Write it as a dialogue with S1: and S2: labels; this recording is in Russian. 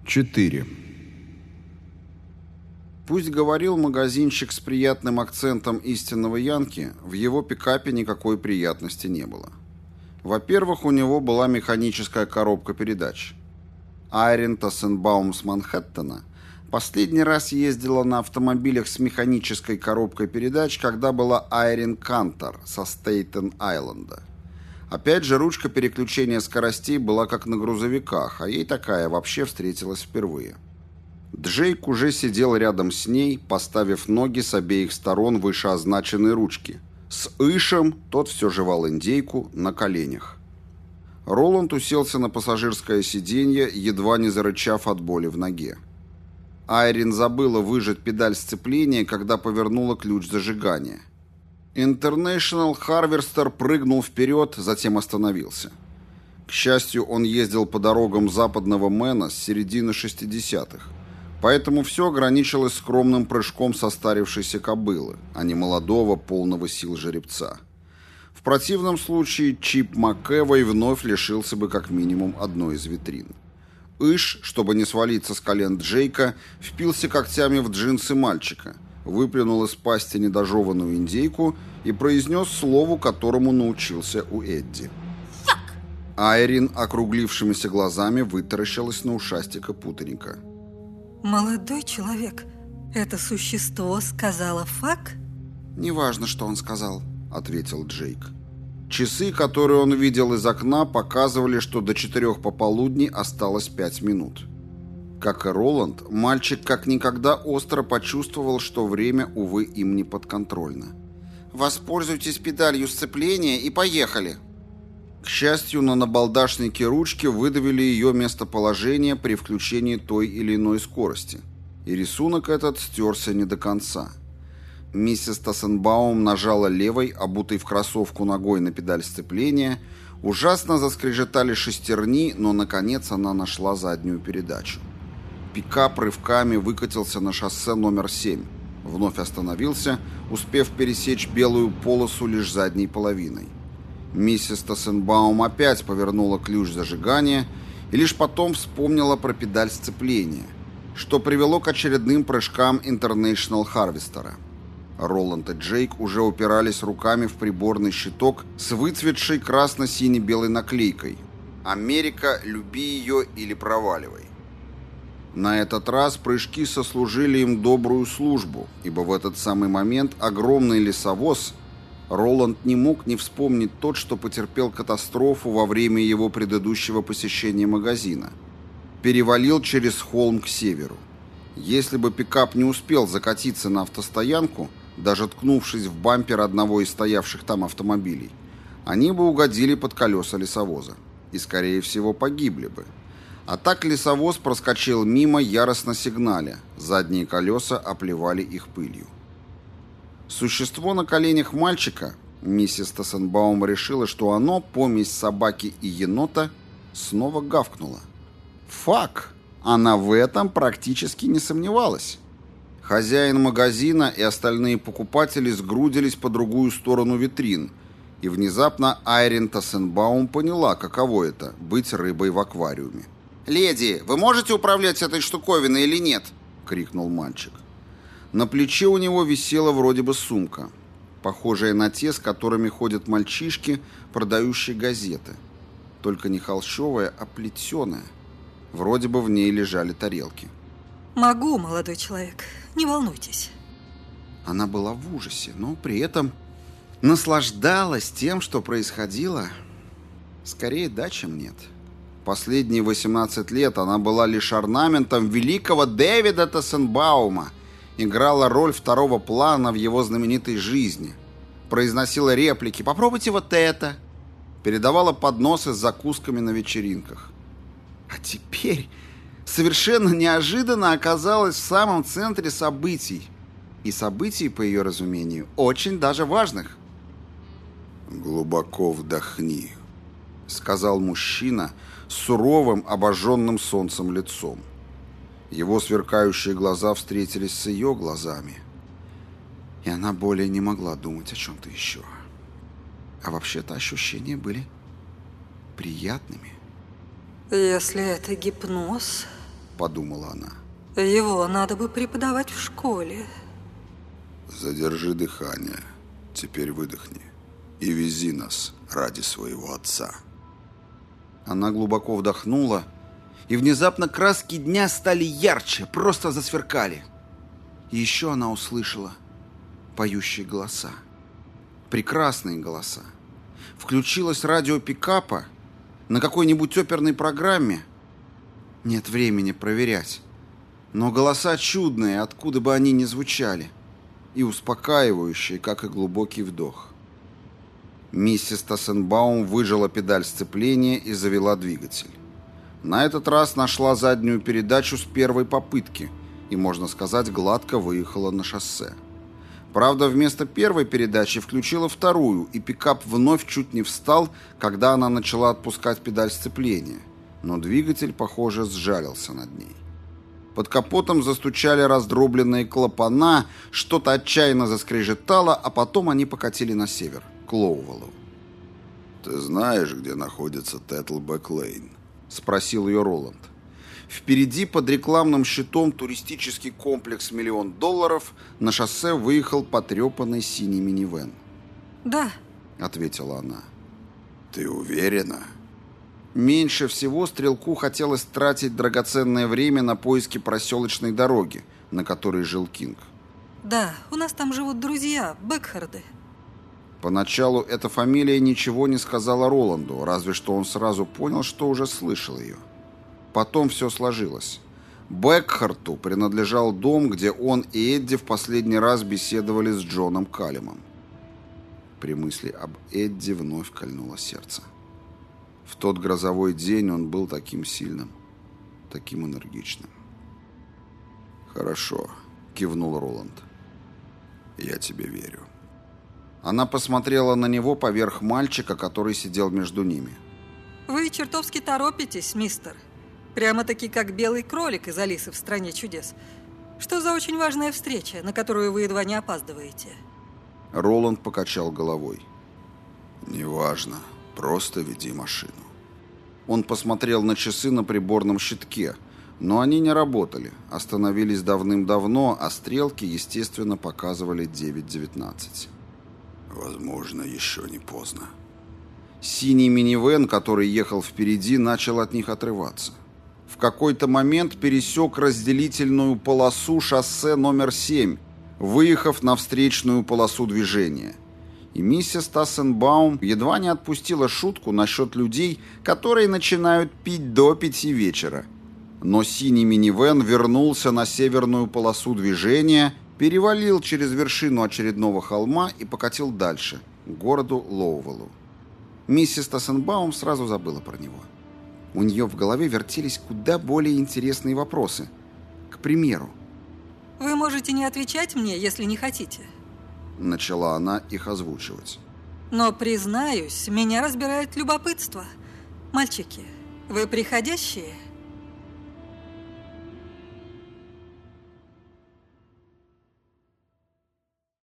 S1: 4. Пусть говорил магазинщик с приятным акцентом истинного янки, в его пикапе никакой приятности не было. Во-первых, у него была механическая коробка передач. Айрин Тассенбаум с Манхэттена последний раз ездила на автомобилях с механической коробкой передач, когда была Айрин Кантор со Стейтен-Айленда. Опять же, ручка переключения скоростей была как на грузовиках, а ей такая вообще встретилась впервые. Джейк уже сидел рядом с ней, поставив ноги с обеих сторон вышеозначенной ручки. С Ишем, тот все жевал индейку, на коленях. Роланд уселся на пассажирское сиденье, едва не зарычав от боли в ноге. Айрин забыла выжать педаль сцепления, когда повернула ключ зажигания. International Harvester прыгнул вперед, затем остановился. К счастью, он ездил по дорогам западного Мэна с середины 60-х, поэтому все ограничилось скромным прыжком состарившейся кобылы, а не молодого, полного сил жеребца. В противном случае Чип МакЭвой вновь лишился бы как минимум одной из витрин. Иш, чтобы не свалиться с колен Джейка, впился когтями в джинсы мальчика, выплюнул из пасти недожеванную индейку и произнес слову, которому научился у Эдди.
S2: «Фак!»
S1: Айрин округлившимися глазами вытаращилась на ушастика путаника.
S2: «Молодой человек, это существо сказало «фак»?»
S1: «Неважно, что он сказал», — ответил Джейк. Часы, которые он видел из окна, показывали, что до 4 пополудни осталось 5 минут. Как и Роланд, мальчик как никогда остро почувствовал, что время, увы, им не подконтрольно. «Воспользуйтесь педалью сцепления и поехали!» К счастью, на набалдашнике ручки выдавили ее местоположение при включении той или иной скорости, и рисунок этот стерся не до конца. Миссис Тассенбаум нажала левой, обутой в кроссовку ногой на педаль сцепления. Ужасно заскрежетали шестерни, но, наконец, она нашла заднюю передачу. Пикап рывками выкатился на шоссе номер 7. Вновь остановился, успев пересечь белую полосу лишь задней половиной. Миссис Тассенбаум опять повернула ключ зажигания и лишь потом вспомнила про педаль сцепления, что привело к очередным прыжкам International Harvester. Роланд и Джейк уже упирались руками в приборный щиток с выцветшей красно-сине-белой наклейкой «Америка, люби ее или проваливай». На этот раз прыжки сослужили им добрую службу, ибо в этот самый момент огромный лесовоз, Роланд не мог не вспомнить тот, что потерпел катастрофу во время его предыдущего посещения магазина, перевалил через холм к северу. Если бы пикап не успел закатиться на автостоянку, даже ткнувшись в бампер одного из стоявших там автомобилей, они бы угодили под колеса лесовоза и, скорее всего, погибли бы. А так лесовоз проскочил мимо, яростно сигналя, задние колеса оплевали их пылью. Существо на коленях мальчика, миссис Тассенбаум решила, что оно, помесь собаки и енота, снова гавкнуло. «Фак!» Она в этом практически не сомневалась. Хозяин магазина и остальные покупатели сгрудились по другую сторону витрин, и внезапно Айрин Тассенбаум поняла, каково это — быть рыбой в аквариуме. «Леди, вы можете управлять этой штуковиной или нет?» — крикнул мальчик. На плече у него висела вроде бы сумка, похожая на те, с которыми ходят мальчишки, продающие газеты. Только не холщовая, а плетеная. Вроде бы в ней лежали тарелки.
S2: «Могу, молодой человек, не волнуйтесь».
S1: Она была в ужасе, но при этом наслаждалась тем, что происходило. Скорее да, чем нет. Последние 18 лет она была лишь орнаментом великого Дэвида Тассенбаума, играла роль второго плана в его знаменитой жизни, произносила реплики «попробуйте вот это», передавала подносы с закусками на вечеринках. А теперь совершенно неожиданно оказалась в самом центре событий. И событий, по ее разумению, очень даже важных. «Глубоко вдохни», — сказал мужчина с суровым, обожженным солнцем лицом. Его сверкающие глаза встретились с ее глазами, и она более не могла думать о чем-то еще. А вообще-то ощущения были приятными.
S2: Если это гипноз,
S1: подумала она.
S2: Его надо бы преподавать в школе.
S1: Задержи дыхание, теперь выдохни и вези нас ради своего отца. Она глубоко вдохнула, и внезапно краски дня стали ярче, просто засверкали. И еще она услышала поющие голоса. Прекрасные голоса. Включилось радио пикапа на какой-нибудь оперной программе. Нет времени проверять. Но голоса чудные, откуда бы они ни звучали. И успокаивающие, как и глубокий вдох. Миссис Тассенбаум выжала педаль сцепления и завела двигатель. На этот раз нашла заднюю передачу с первой попытки и, можно сказать, гладко выехала на шоссе. Правда, вместо первой передачи включила вторую, и пикап вновь чуть не встал, когда она начала отпускать педаль сцепления. Но двигатель, похоже, сжалился над ней. Под капотом застучали раздробленные клапана, что-то отчаянно заскрежетало, а потом они покатили на север, к Лоувеллу. «Ты знаешь, где находится Теттлбэк-Лейн?» — спросил ее Роланд. Впереди под рекламным щитом туристический комплекс $1 000 000 на шоссе выехал потрепанный синий минивэн.
S2: Да,
S1: ответила она. Ты уверена? Меньше всего стрелку хотелось тратить драгоценное время на поиски проселочной дороги, на которой жил Кинг.
S2: Да, у нас там живут друзья, Бекхарды.
S1: Поначалу эта фамилия ничего не сказала Роланду, разве что он сразу понял, что уже слышал ее. Потом все сложилось. Бекхарту принадлежал дом, где он и Эдди в последний раз беседовали с Джоном Каллемом. При мысли об Эдди вновь кольнуло сердце. В тот грозовой день он был таким сильным, таким энергичным. «Хорошо», — кивнул Роланд. «Я тебе верю». Она посмотрела на него поверх мальчика, который сидел между ними.
S2: Вы чертовски торопитесь, мистер. Прямо-таки как белый кролик из «Алисы в стране чудес». Что за очень важная встреча, на которую вы едва не опаздываете?
S1: Роланд покачал головой. «Неважно, просто веди машину». Он посмотрел на часы на приборном щитке, но они не работали, остановились давным-давно, а стрелки, естественно, показывали 9:19. «Возможно, еще не поздно». Синий минивэн, который ехал впереди, начал от них отрываться. В какой-то момент пересек разделительную полосу шоссе номер 7, выехав на встречную полосу движения. И миссис Тассенбаум едва не отпустила шутку насчет людей, которые начинают пить до 5 вечера. Но синий минивэн вернулся на северную полосу движения, перевалил через вершину очередного холма и покатил дальше, к городу Лоувеллу. Миссис Тассенбаум сразу забыла про него. У нее в голове вертелись куда более интересные вопросы. К примеру.
S2: Вы можете не отвечать мне, если не хотите.
S1: Начала она их озвучивать.
S2: Но, признаюсь, меня разбирает любопытство. Мальчики, вы приходящие?